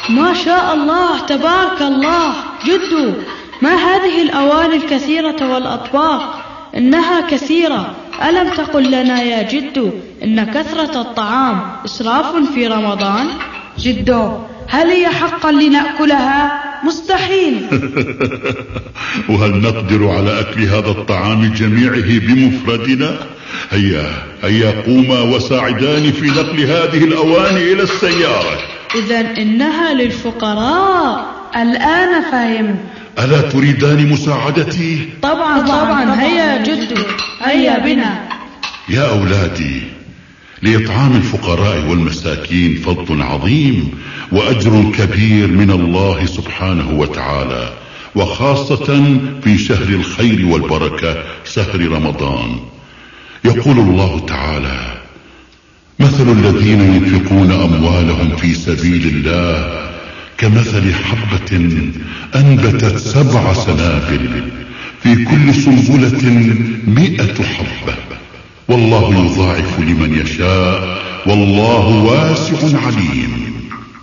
ما شاء الله تبارك الله. جدو، ما هذه الأواني الكثيرة والأطباق؟ إنها كثيرة. ألم تقل لنا يا جدو إن كثرة الطعام إسراف في رمضان؟ جدو، هل هي حقا لنأكلها؟ مستحيل. وهل نقدر على أكل هذا الطعام جميعه بمفردنا؟ هيا قوما وساعداني في نقل هذه الأواني إلى السيارة. إذن إنها للفقراء. الآن فهمت. ألا تريدان مساعدتي؟ طبعا. هيا جدو، هيا بنا. يا أولادي، لإطعام الفقراء والمساكين فضل عظيم وأجر كبير من الله سبحانه وتعالى، وخاصة في شهر الخير والبركة، شهر رمضان. يقول الله تعالى: مثل الذين ينفقون أموالهم في سبيل الله كمثل حبة أنبتت 7 سنابل في كل سنبلة 100 حبة، والله يضاعف لمن يشاء، والله واسع عليم.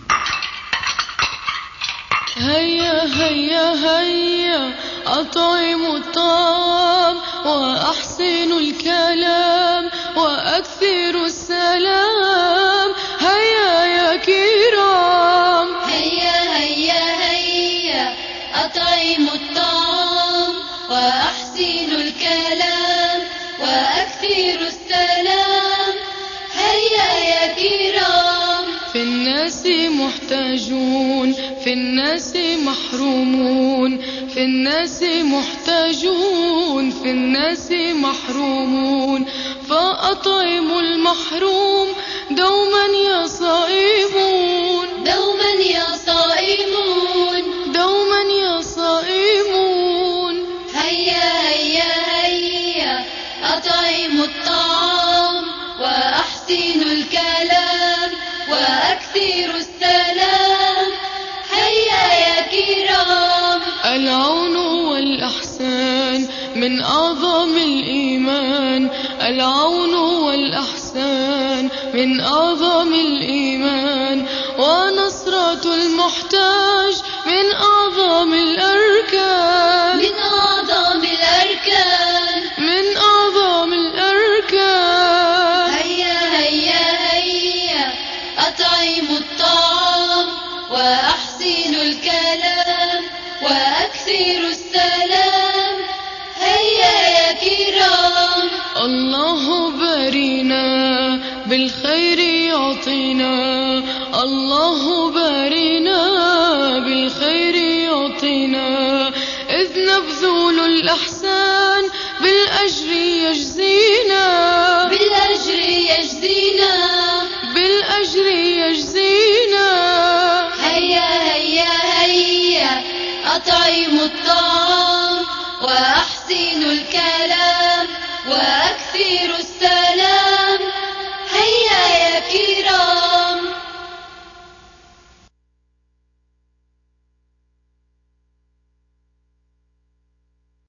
هيا هيا هيا أطعموا الطعام وأحسنوا الكلام وأكثروا السلام. هيا يا كرام. هيا هيا هيا أطعموا الطعام وأحسنوا الكلام وأكثروا السلام. هيا يا كرام. في الناس محتاجون، في الناس محرومون، في الناس محتاجون، في الناس محرومون، فأطعموا المحروم دوما يا صائمون. دوما يا صائمون. دوما يا صائمون. هيا هيا هيا أطعموا الطعام وأحسنوا الكلام وأكثروا السلام. هيا يا كرام. العون والإحسان من أعظم الإيمان. العون والإحسان من أعظم الإيمان. ونصرة المحتاج من أعظم الأركان. من أعظم الأركان. من أعظم الأركان. هيا هيا هيا أطعموا الطعام وأحسنوا الكلام وأكثروا السلام. هيا يا كرام. الله بارينا بالخير يعطينا. الله بارينا بالخير يعطينا. إذ نبذل الإحسان بالأجر يجزينا. بالأجر يجزينا. بالأجر يجزينا. هيا هيا هيا أطعموا الطعام وأحسنوا الكلام